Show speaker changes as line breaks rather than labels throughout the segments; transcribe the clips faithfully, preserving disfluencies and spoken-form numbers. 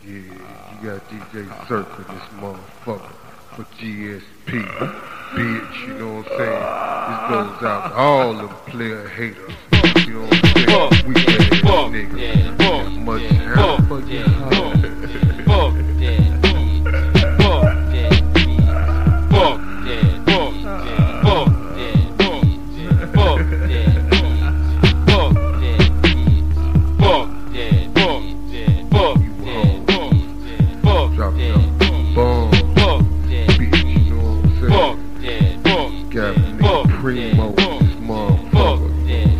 Yeah, you got D J Circa, this motherfucker, for G S P, bitch, you know what I'm saying? This goes out to all them player haters, you know what I'm saying? Weak ass niggas, as much as how the fuck you holler. Primo, this motherfucker.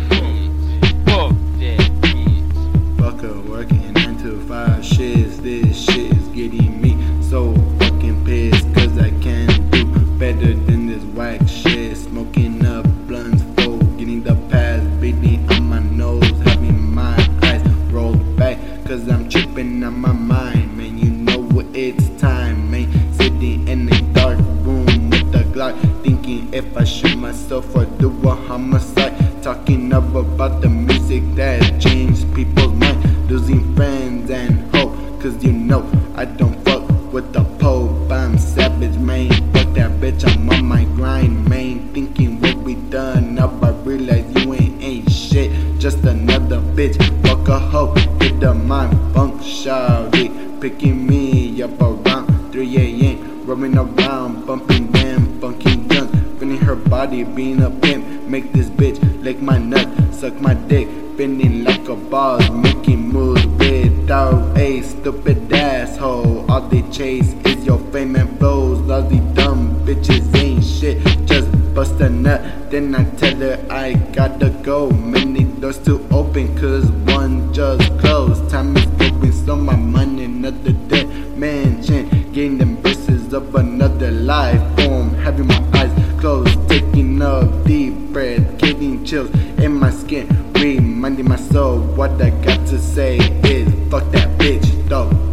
Fucker working nine to five shits. This shit is getting me so fucking pissed. Cause I can't do better than this whack shit. Smoking up blunts full, getting the pass, beating on my nose, having my eyes rolled back. Cause I'm tripping on my mind, man. You know what it's time, man. Sitting in a dark room with a Glock, thinking if I shoot myself or do a homicide. Talking up about the music that changed people's mind. Losing friends and hope, cause you know I don't fuck with the Pope. I'm savage, man. Fuck that bitch, I'm on my grind, man. Thinking what we done, now I realize you ain't ain't shit. Just another bitch, fuck a hoe. Hit the mind funk, shout it. Picking me up around three A M Roaming around, bumping them funky guns. Feeling her body, being a pimp. Make this bitch lick my nut, suck my dick, bending like a boss, making moves without a stupid asshole. All they chase is your fame and flows. All these dumb bitches ain't shit, just bust a nut. Then I tell her I gotta go. Many doors to open, cause one just closed. Time is going, so my money, another dead mansion. Getting them verses of another life form. Having my eyes closed, taking a deep breath, getting chills in my skin, reminding my soul what I got to say is fuck that bitch, though.